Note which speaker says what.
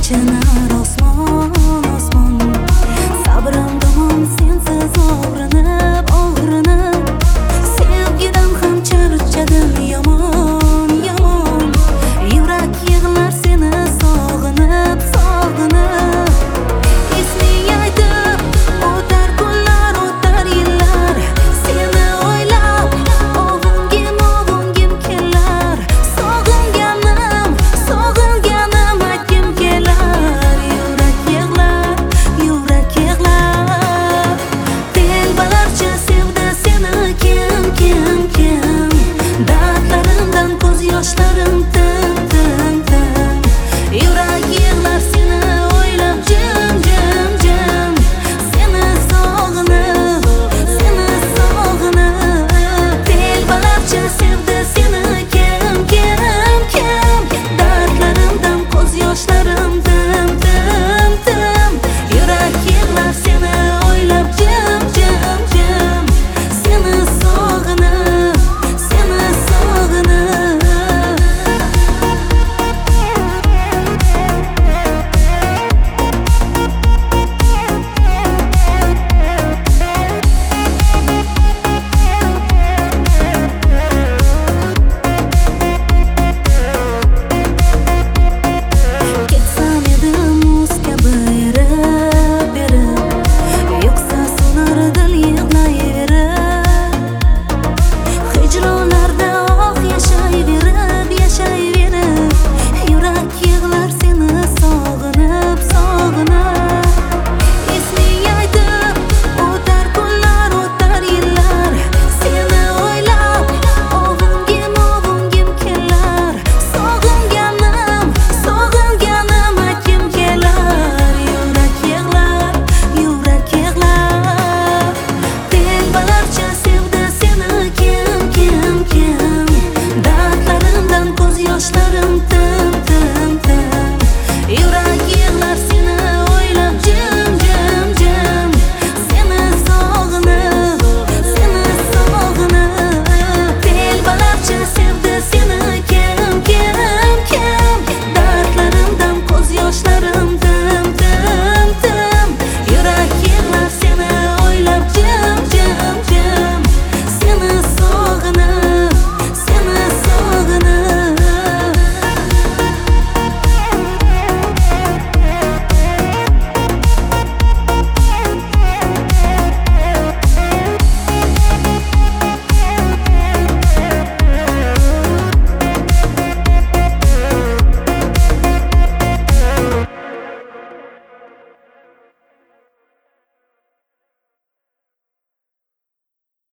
Speaker 1: yachinar osmon osmon. Sabrim tamom sensiz og'rinib og'rinib, sevgidan ham charchadim yomon yomon. Yurak yig'lar seni sog'inib sog'inib. Esing aytib o'tar kunlar o'tar yillar, seni o'ylab ovungim kelar. Sog'inganim aytgim kelar. Yurak yig'lar telbalarcha sevdi seni kim dardlarimdan ko'z yoshlarim tim yurak yig'lar seni o'ylab jim seni sog'inib telbalarcha sevdi seni kim dardlarimdan ko'z yoshlarim tim yurak yig'lar seni o'ylab jim seni sog'inib ketsam edim muz kabi erib yo'qsa so'nar dil yig'layverib. Hijronlarda oh yashayverib yurak yig'lar seni sog'inib esing aytib o'tar kunlar o'tar yillar, seni o'ylab ovungim kelar. Sog'inganim aytgim kelar. Yurak yig'lar telbalarcha sevdi seni kim dardlarimdan ko'z yoshlarim